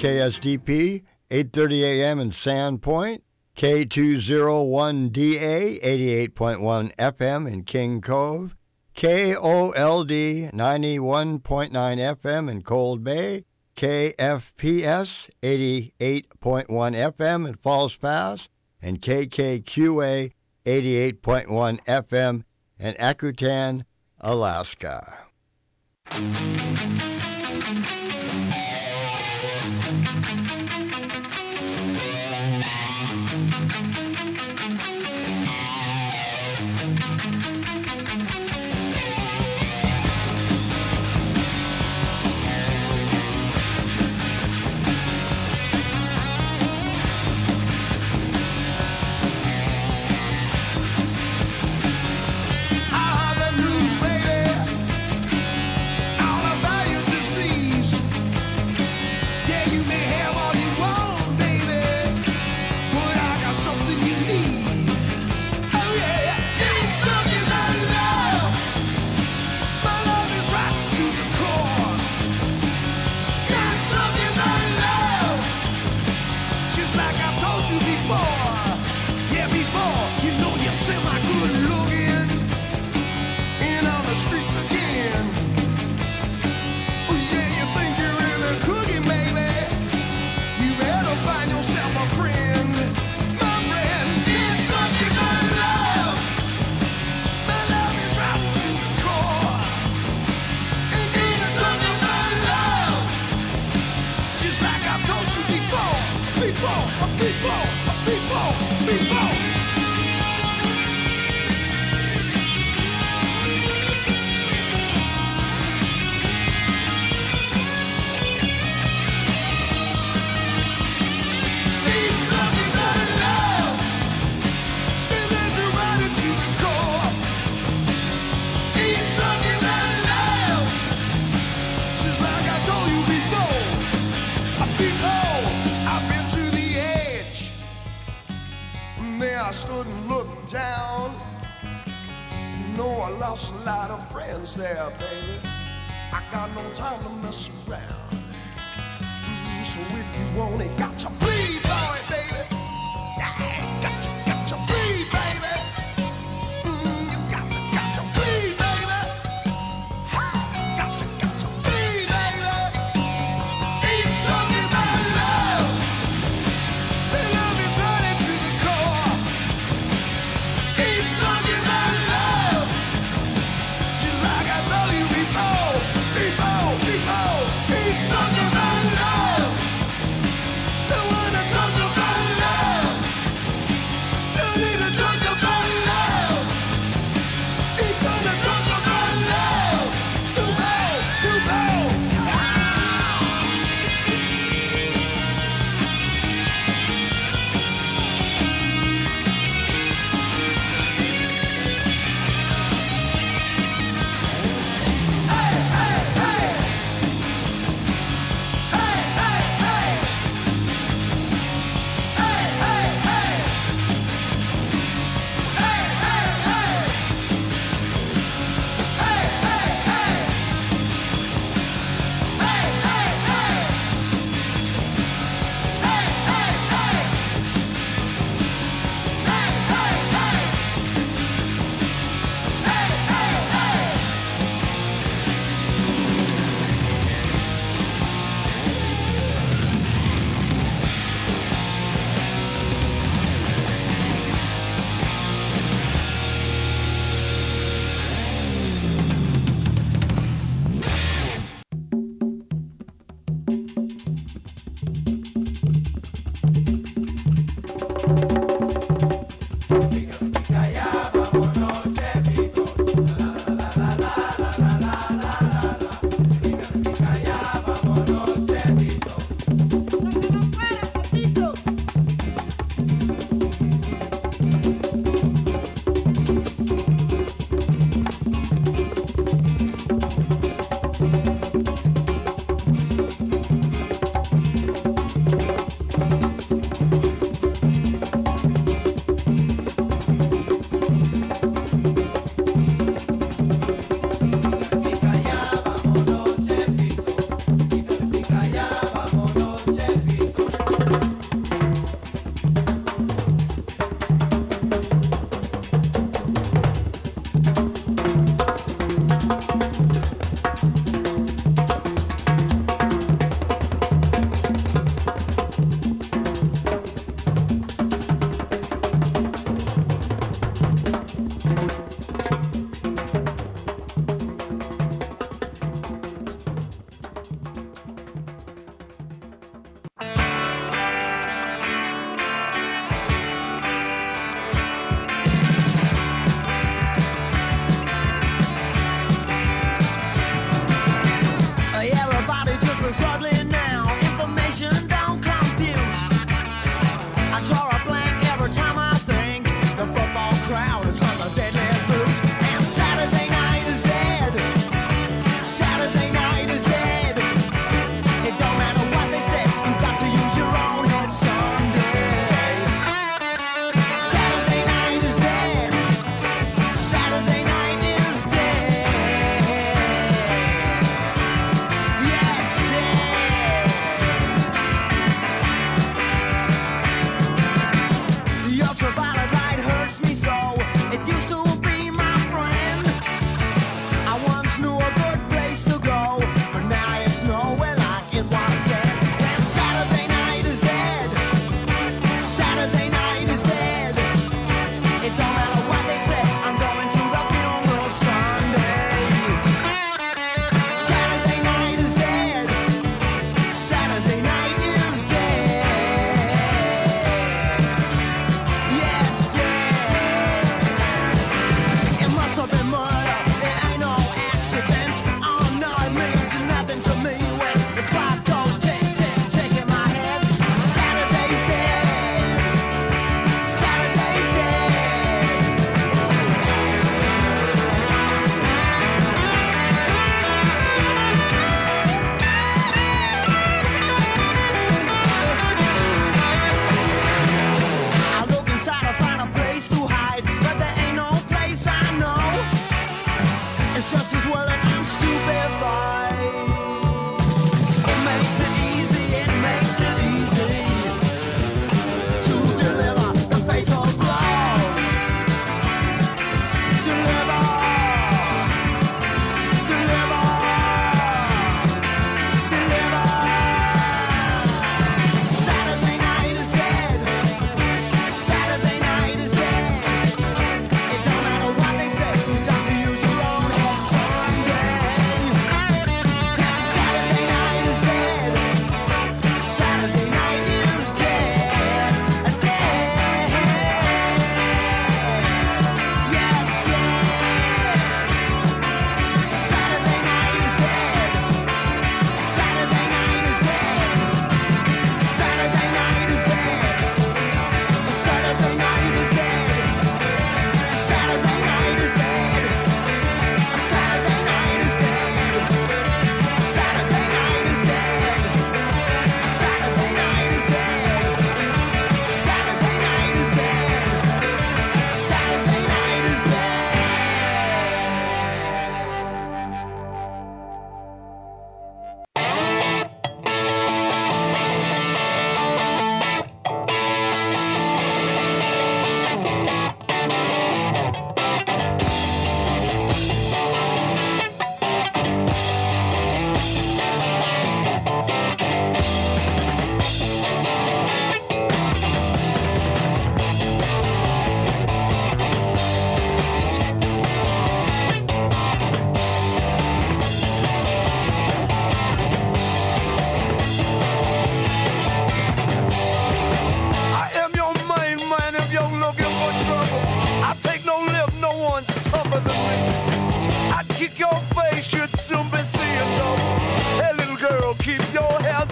KSDP, 8:30 a.m. in Sandpoint, K201DA, 88.1 FM in King Cove, KOLD, 91.9 FM in Cold Bay, KFPS, 88.1 FM in Falls Pass, and KKQA, 88.1 FM in Akutan, Alaska. There, baby, I got no time to mess around. So if you want it, got to bleed, boy, baby. Yeah, got to bleed, baby. You got to bleed, baby. Ha, got to bleed, baby. Ain't talking about love. The love is running to the core. Ain't talking about love. Like I told you before, keep talking about love.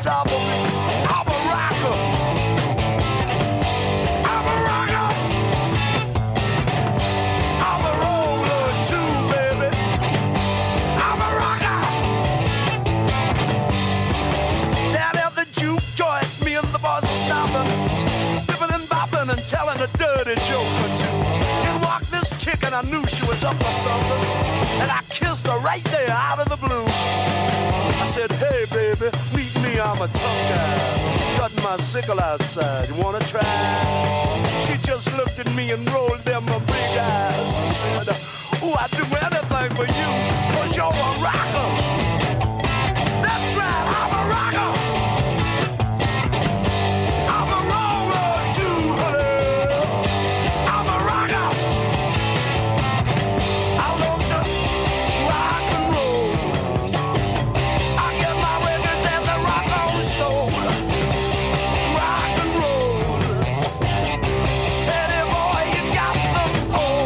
top of me. I'm a rocker. I'm a rocker. I'm a roller too, baby. I'm a rocker. Down at the juke joint, me and the boys are stopping, bipping and bopping and telling a dirty joke or two. In walked this chick and I knew she was up for something, and I kissed her right there out of the blue. I said, hey baby, meet me, I'm a tough guy, cutting my sickle outside, you wanna try? She just looked at me and rolled them her big eyes and said, oh, I'd do anything for you, 'cause you're a rocker. That's right, I'm a rocker. I'm a roller too, honey. I'm a rocker. I love to rock and roll. I get my records at the rock on store. Rock and roll. Teddy boy, you got them all.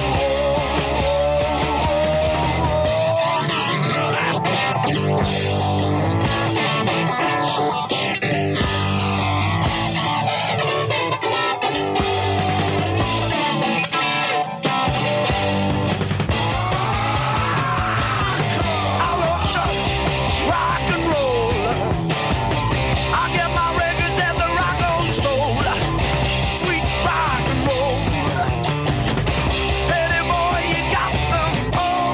I love to rock and roll. I get my records at the rock on store. Sweet rock and roll. Teddy boy, you got them all.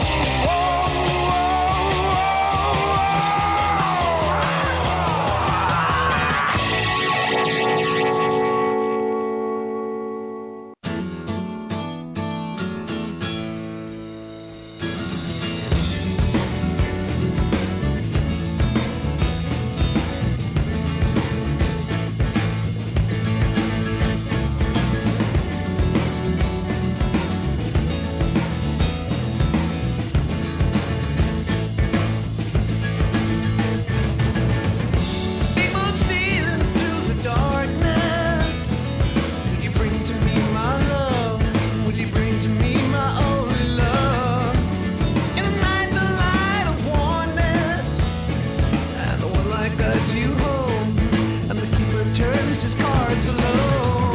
People stealing through the darkness. Will you bring to me my love? Will you bring to me my only love? In the night, the light of warmness, and the one light guides you home, and the keeper turns his cards alone.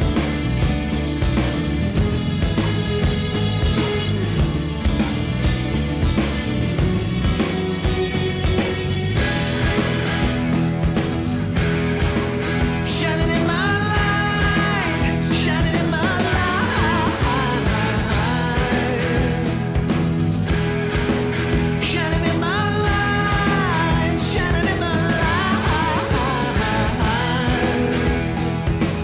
Shining in my light, shining in my light, shining in my light, shining in my light.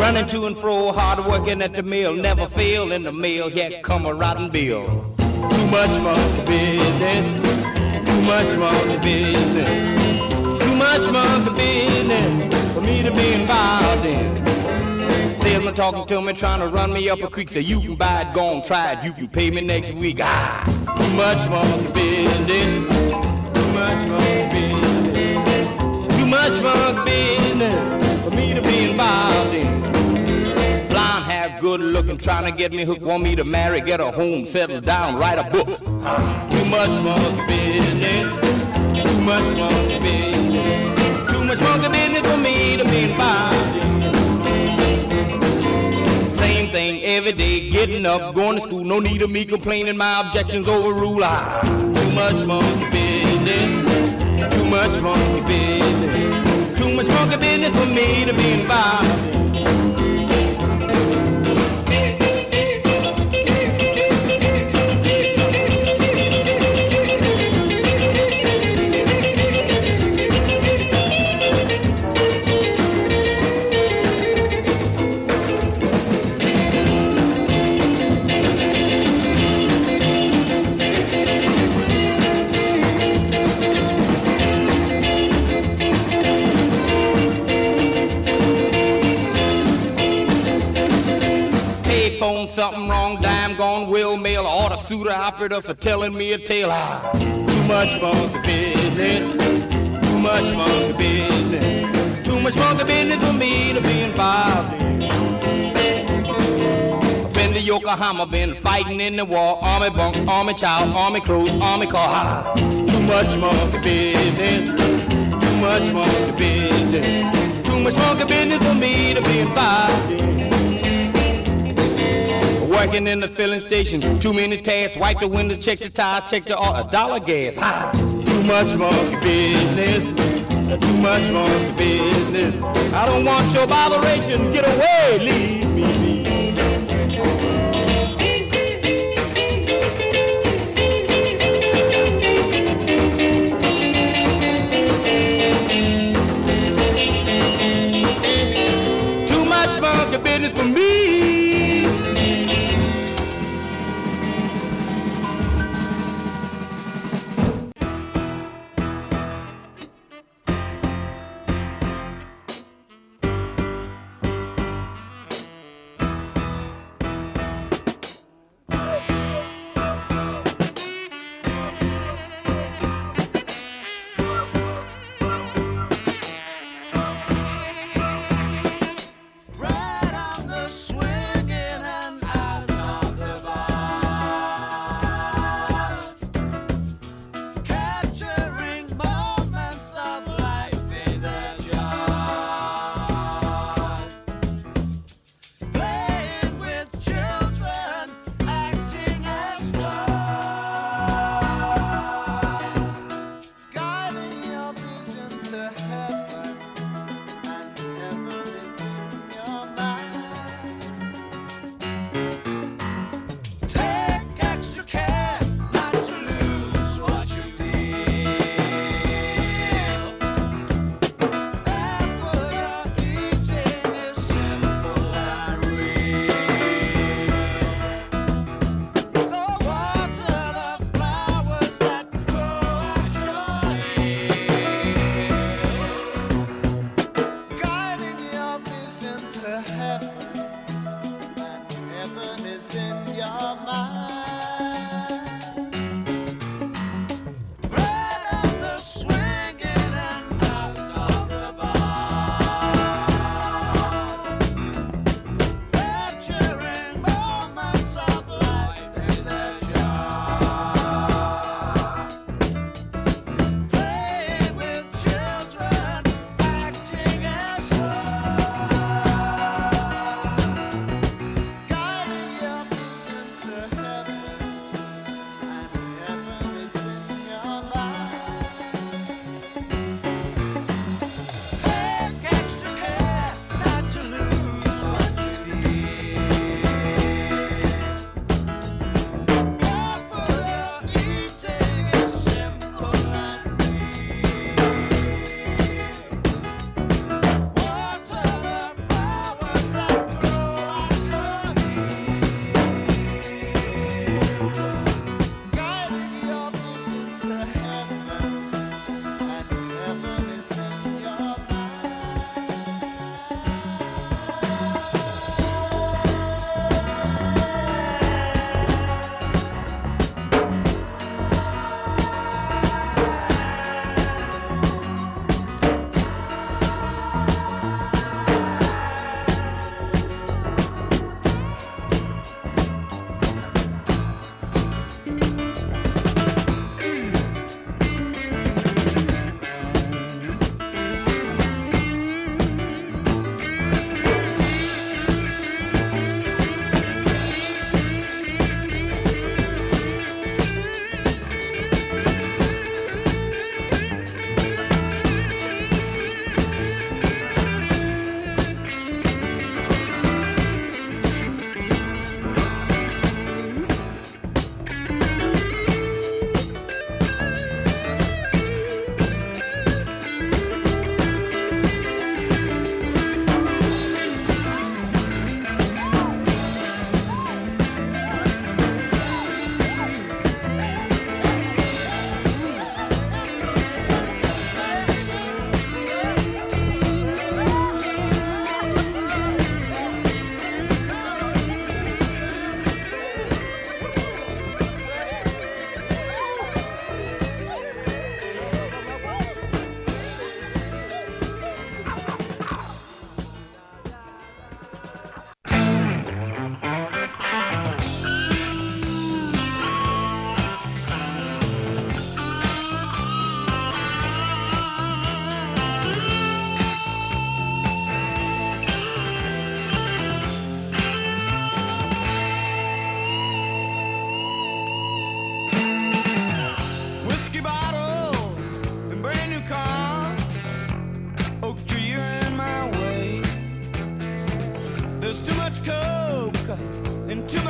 Running to and fro, hard working at the mill, never fail in the mill, here come a rotten bill. Too much monkey business, too much monkey business, too much monkey business for me to be involved in. Salesman talking to me, trying to run me up a creek, say you can buy it, go on, try it, you can pay me next week. Too much monkey business, too much monkey business, too much monkey business for me to be involved in. Blonde hair, good looking, trying to get me hooked, want me to marry, get a home, settle down, write a book. Too much monkey business, too much monkey business, too much monkey business for me to be involved in. Same thing every day, getting up, going to school, no need of me complaining, my objections overrule. Too much monkey business, too much monkey business, too much monkey business for me to be involved in. Something wrong, dime gone, will mail, order suitor operator for telling me a tale. Too much monkey business, too much monkey business, too much monkey business for me to be involved in. Been to Yokohama, been fighting in the war, army bunk, army child, army cruise, army car. Too much monkey business, too much monkey business, too much monkey business for me to be involved in. Working in the filling station, too many tasks, wipe the windows, check the tires, check the dollar gas. Too much monkey business, too much monkey business. I don't want your botheration, get away, leave me be. Too much monkey business for me. Right on the swing.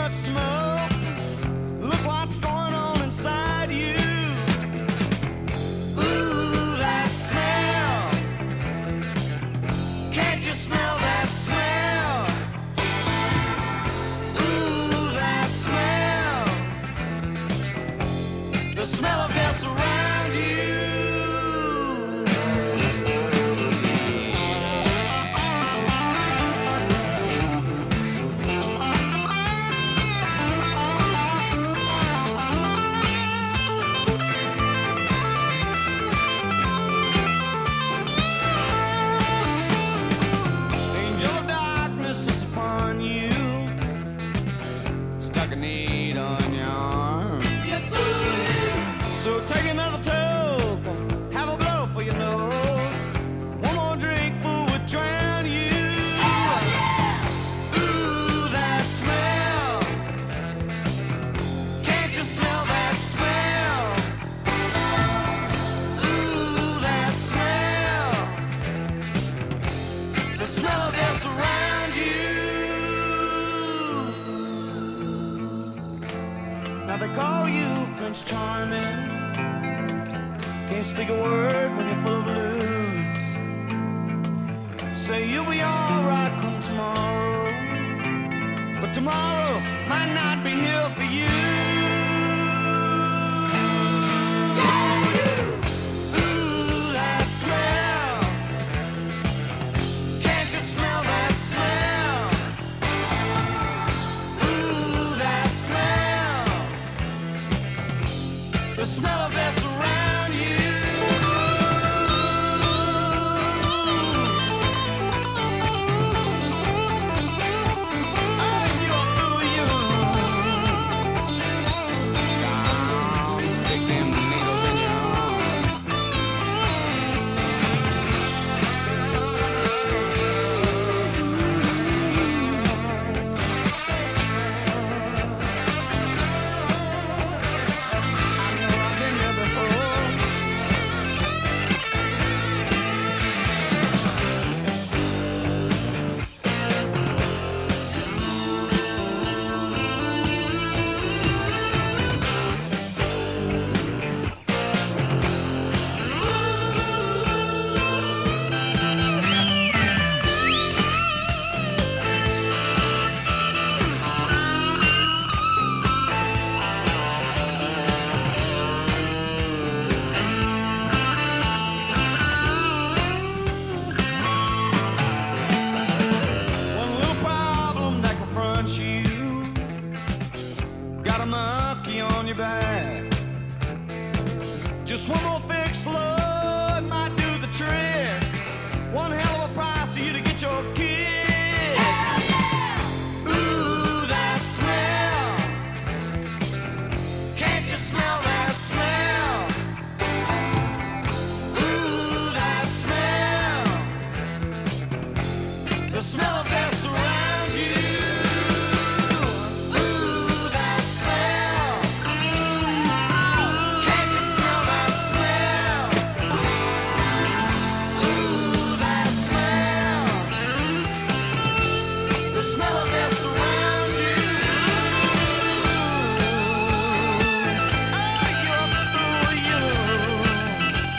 smoke. Look what's going on inside you. Ooh, that smell. Can't you smell that smell? Ooh, that smell. The smell of death around you. Angel of darkness is upon you. Stuck a need on your arm. So take another toke, have a blow for your nose. One more drink, fool, would drown you. Ooh, that smell. Can't you smell that smell? Ooh, that smell. The smell of death around you. Now they call you Prince Charming. Can't speak a word when you're full of blues. Say you'll be alright come tomorrow, but tomorrow might not be here for you. Ooh, that smell. Can't you smell that smell? Ooh, that smell. The smell of death around you. Oh, you a fool, you. Down, stick them needles in your arm. I know I've been there before. One little problem that confronts you. Got a monkey on your back. Just one more fix, Lord, might do the trick. One hell of a price for you to get your kicks. Ooh, that smell. Can't you smell that smell? Ooh, that smell. The smell of death around you. Ooh, that smell. Can't you smell that smell? Ooh, that smell. The smell of death around you. Oh, you're a fool, you.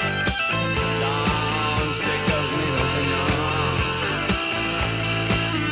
Don't stick those needles in your arm.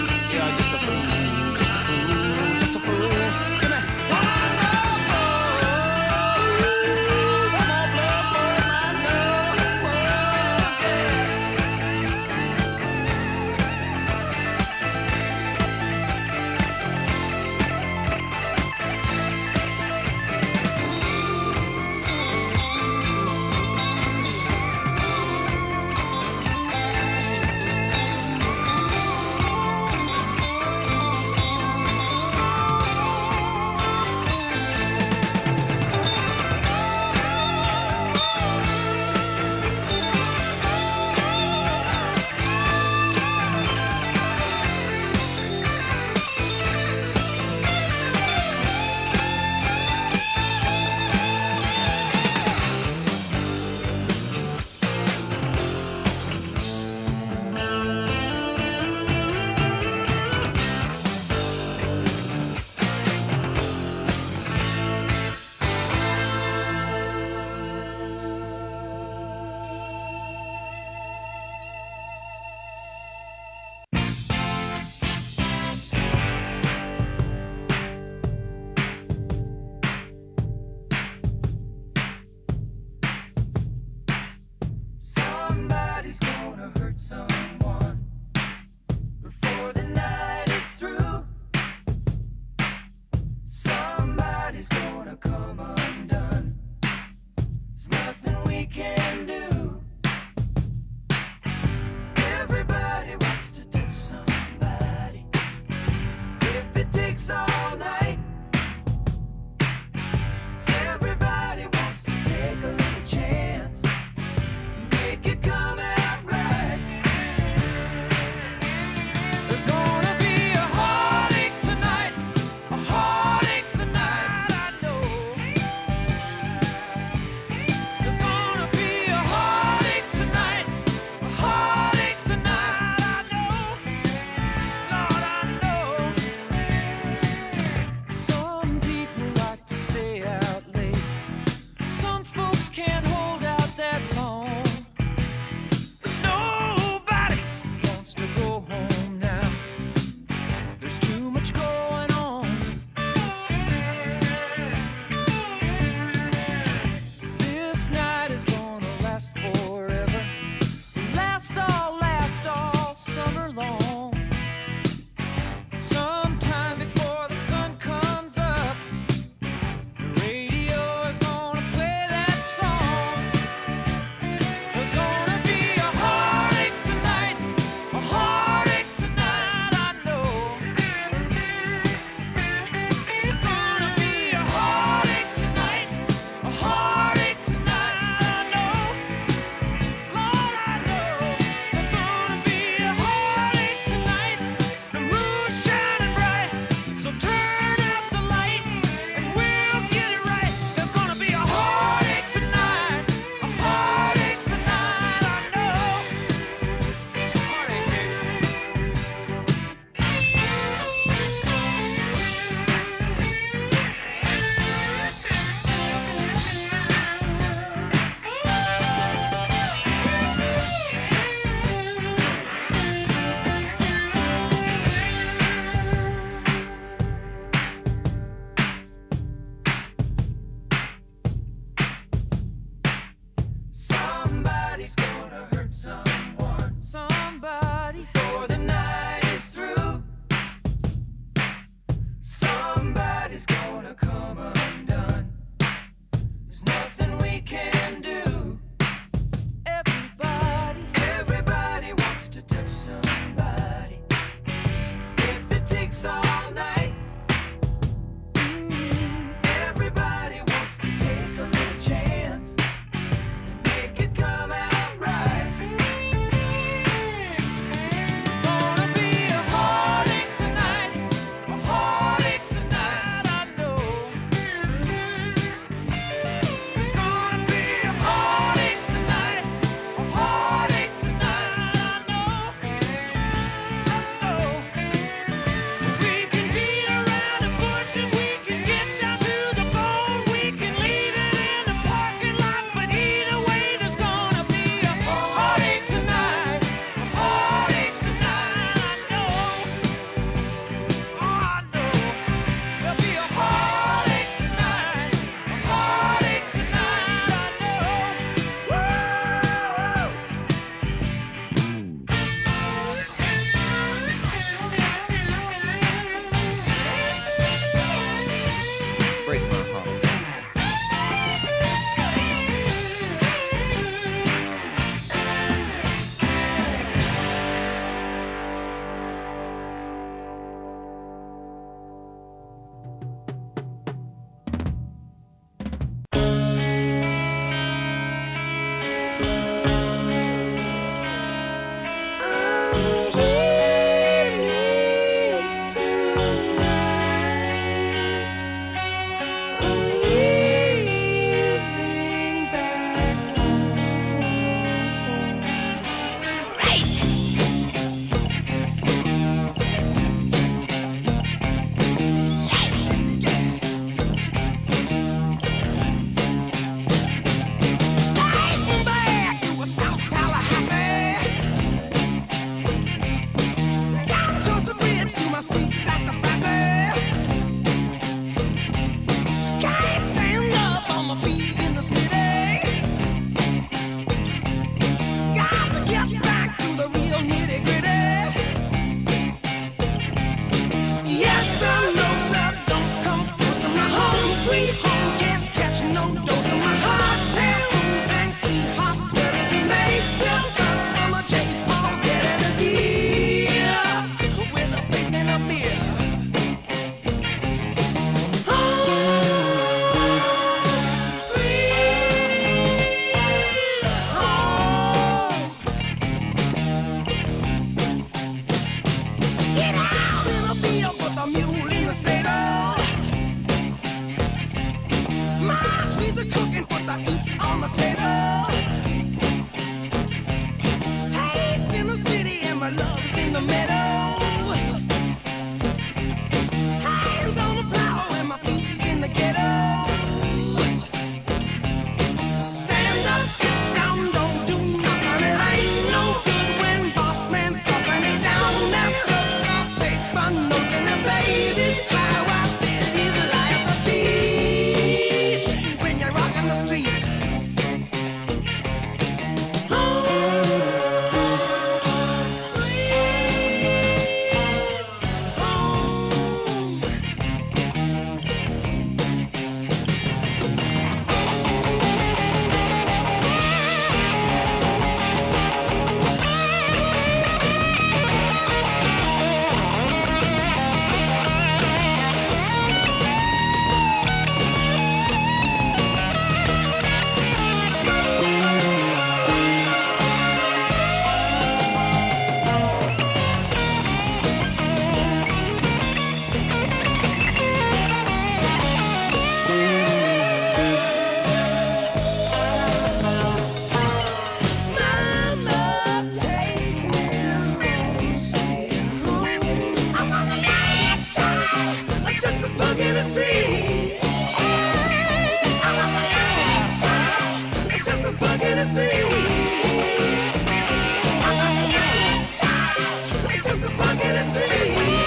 the street. I was a last child, just a bug in the street. I was a last child, just a bug in the street.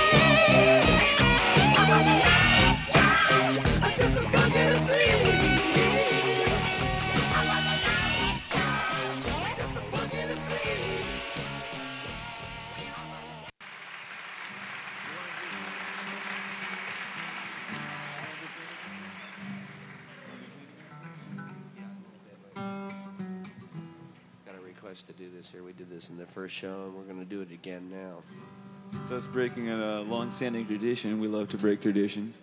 I was a last child, just a bug in the street. I was a last child, just a bug in the street. Got a request to do this here. We did this in the first show, and we're going to do it again now. Thus breaking a long-standing tradition. We love to break traditions.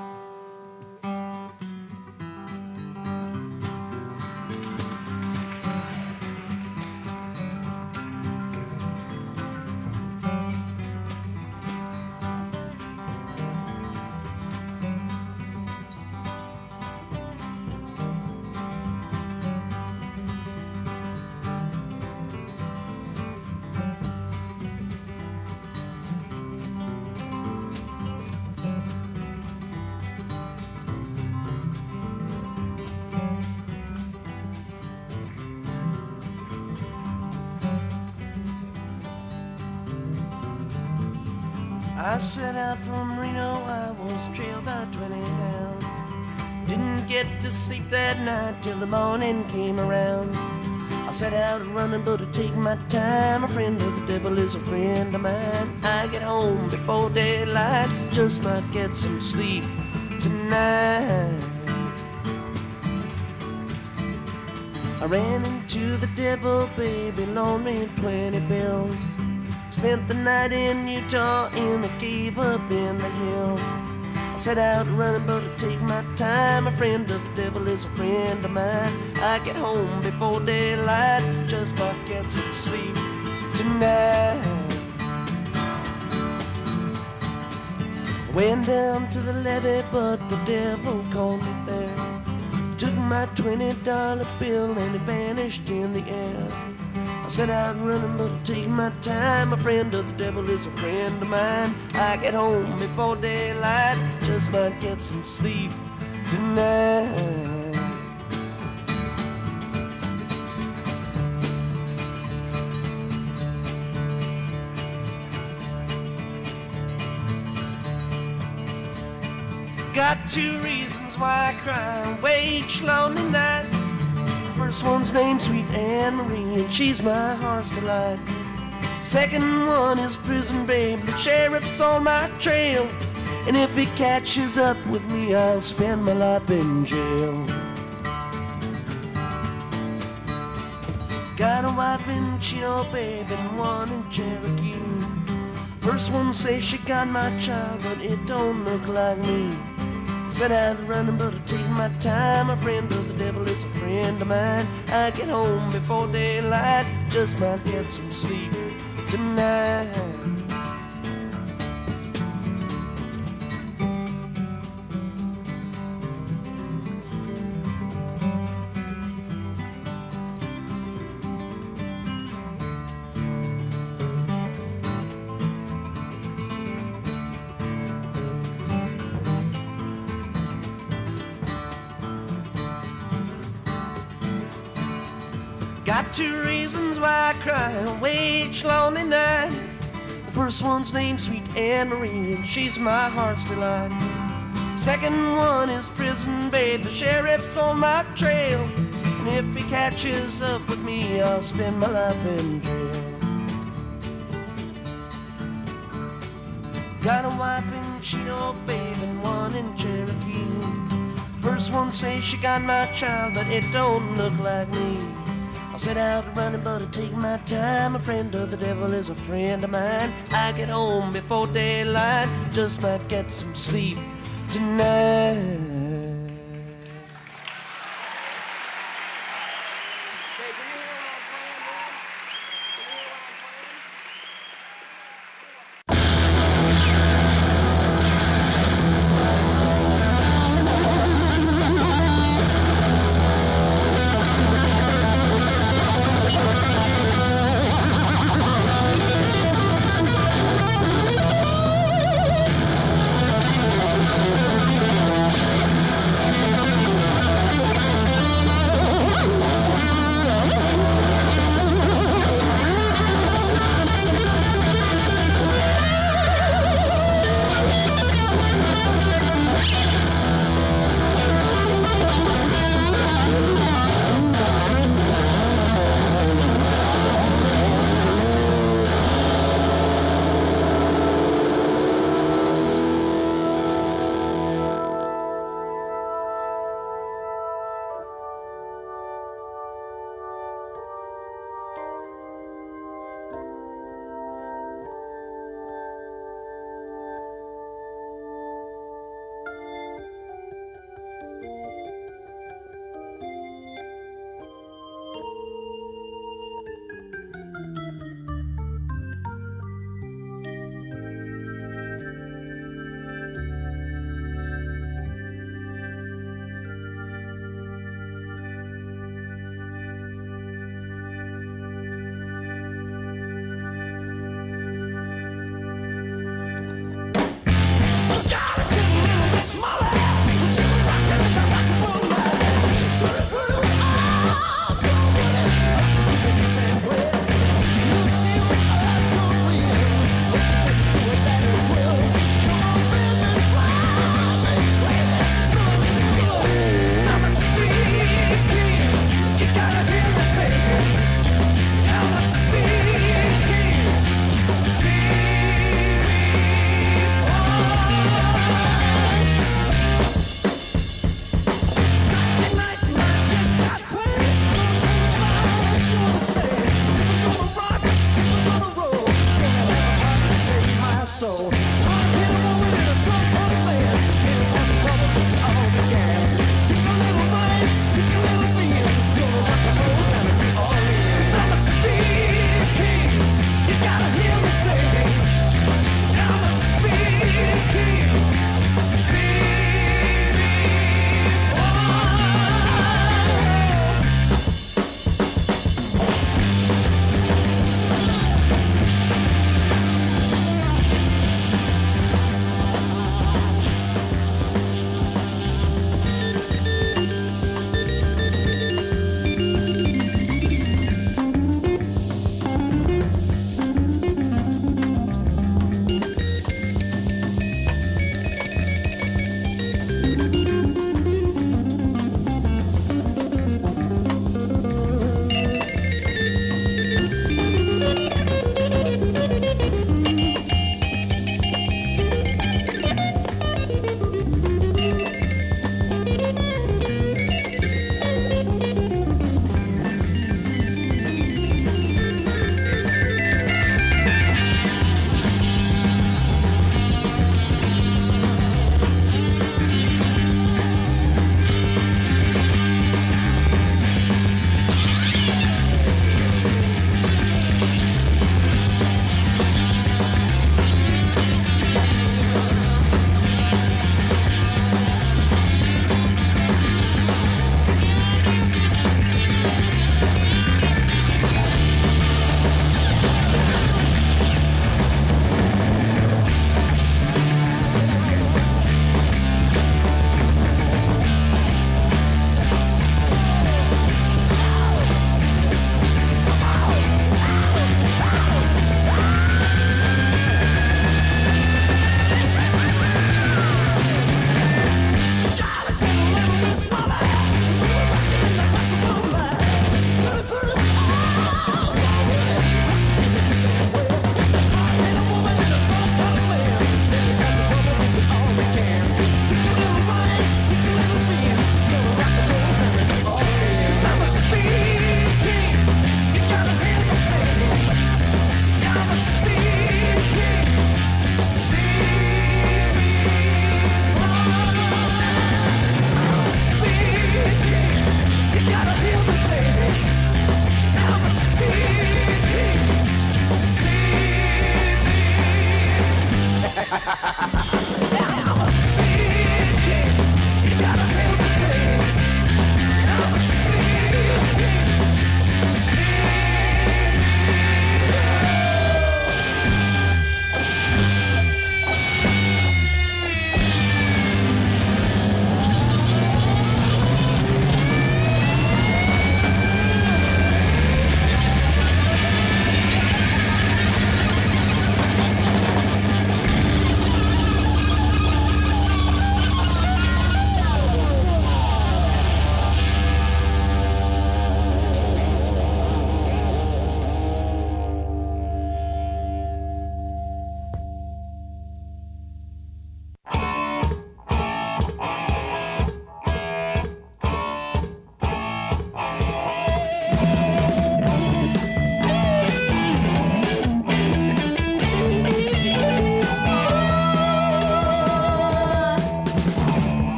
I set out from Reno, I was trailed by 20 hounds. Didn't get to sleep that night till the morning came around. I set out running, but to take my time. A friend of the devil is a friend of mine. I get home before daylight, just might get some sleep tonight. I ran into the devil, baby, loaned me 20 bills. Spent the night in Utah in a cave up in the hills. I set out running, but to take my time. A friend of the devil is a friend of mine. I get home before daylight, just might get some sleep tonight. I went down to the levee, but the devil called me there. Took my $20 bill and it vanished in the air. I set out running, but to take my time. A friend of the devil is a friend of mine. I get home before daylight, just might get some sleep tonight. Got two reasons why I cry away each lonely night. First one's named Sweet Anne Marie, and she's my heart's delight. Second one is Prison Babe, the sheriff's on my trail. And if he catches up with me, I'll spend my life in jail. Got a wife in Chino, babe, and one in Cherokee. First one says she got my child, but it don't look like me. Set out running, but I take my time. A friend of the devil is a friend of mine. I get home before daylight, just might get some sleep tonight. Got two reasons why I cry away each lonely night. The first one's named Sweet Anne Marie, and she's my heart's delight. Second one is Prison Babe, the sheriff's on my trail. And if he catches up with me, I'll spend my life in jail. Got a wife in Chino, babe, and one in Cherokee. First one says she got my child, but it don't look like me. I set out running, but I take my time. A friend of the devil is a friend of mine. I get home before daylight, just might get some sleep tonight.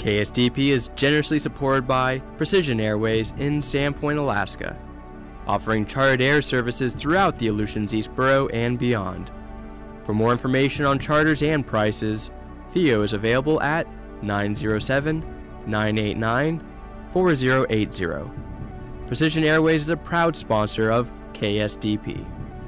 KSDP is generously supported by Precision Airways in Sandpoint, Alaska, offering chartered air services throughout the Aleutians East Borough and beyond. For more information on charters and prices, Theo is available at 907-989-4080. Precision Airways is a proud sponsor of KSDP.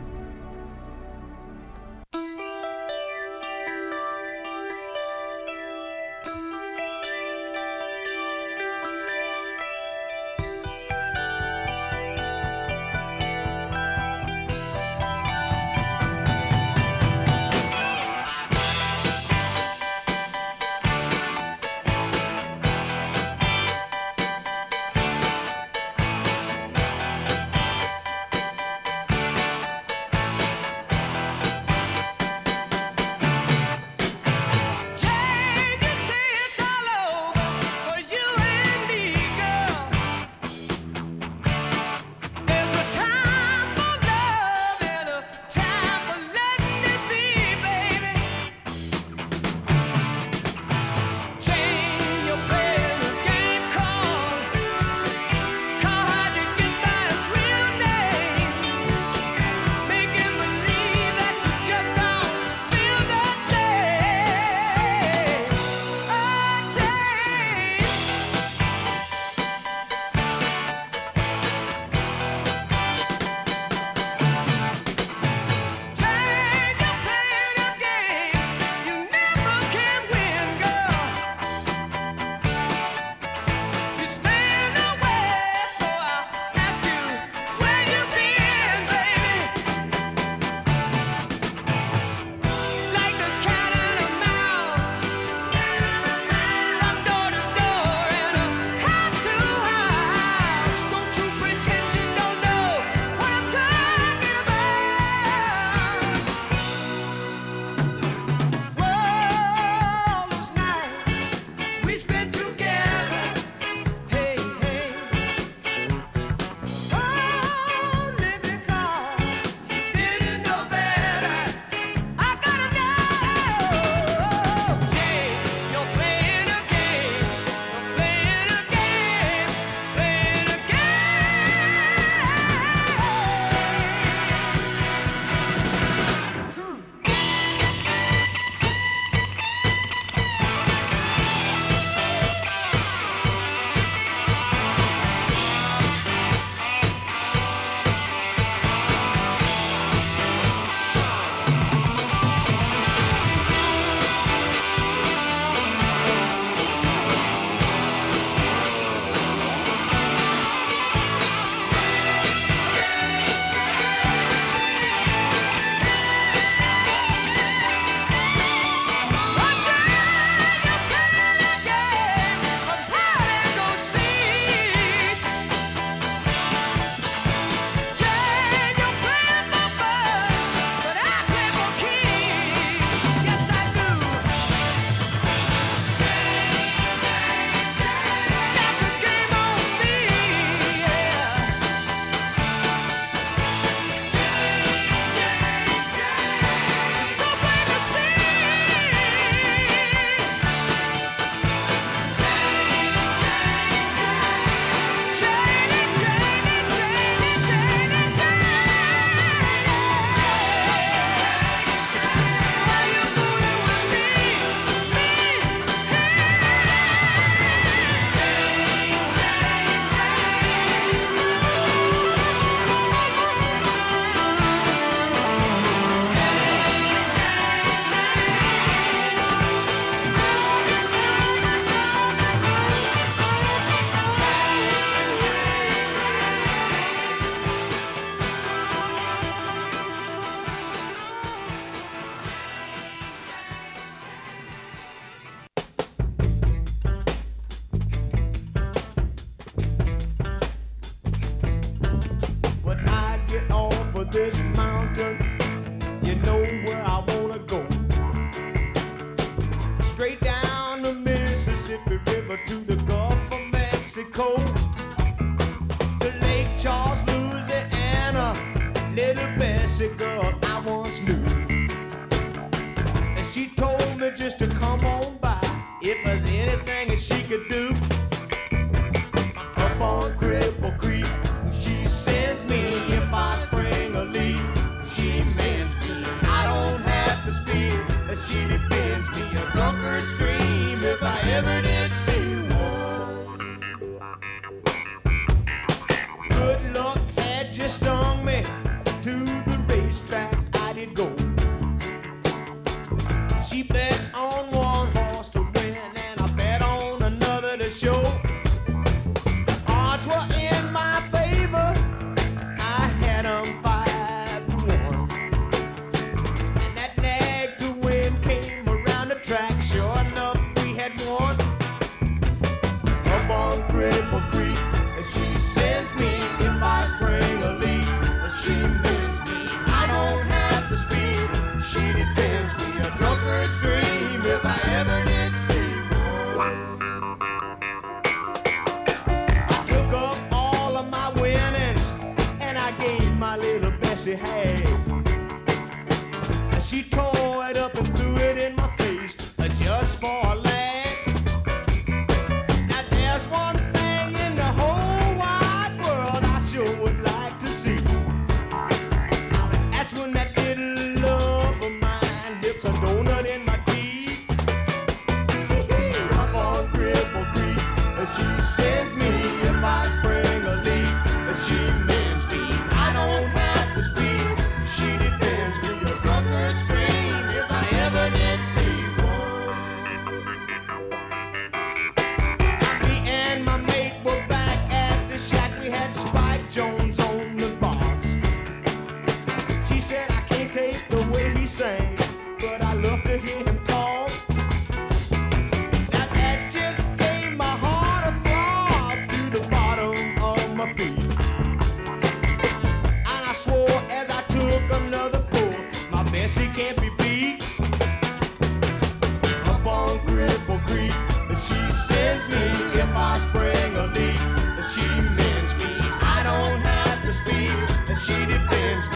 this mountain, you know where I wanna go. Straight down the Mississippi River to the Gulf of Mexico, to Lake Charles, Louisiana, little Bessie girl I once knew. And she told me just to come on by if there's anything she could do. Up on Cripple Creek, she sends me if I spring a leak. She mends me, I don't have to speak. She defends me, a drunkard stream if I ever did see one. Good luck had just stung me. To the racetrack I did go. She bet on one horse to win, and I bet on another to show. The odds were in my favor. I had 'em 5-1. And that nag to win came around the track. Sure enough, we had won. Up on Cripple Creek, and she sends me if I spring a leak. She mends me, I don't have to speed. She defends me, a drunkard's dream if I ever did see one. I took up all of my winnings and I gave my little Bessie half. And she tore it up and threw it in my face just for a laugh. Now there's one thing in the whole wide world I sure would like to see. That's when that little love of mine dips a donut in my teeth. Up on Cripple Creek, she sends me if I spring a leak. She mends me, I don't have to speak. She defends me, a drunkard stream if I ever did see one. Me and my mate were back at the shack. We had Spike Jones on the box. She said, I can't take the way he sang, but I love to hear him talk. Now that just gave my heart a throb to the bottom of my feet. And I swore as I took another pull, my Bessie can't be beat. Up on Cripple Creek, she sends me if I spring a leak. She mends me, I don't have to speak. She defends me.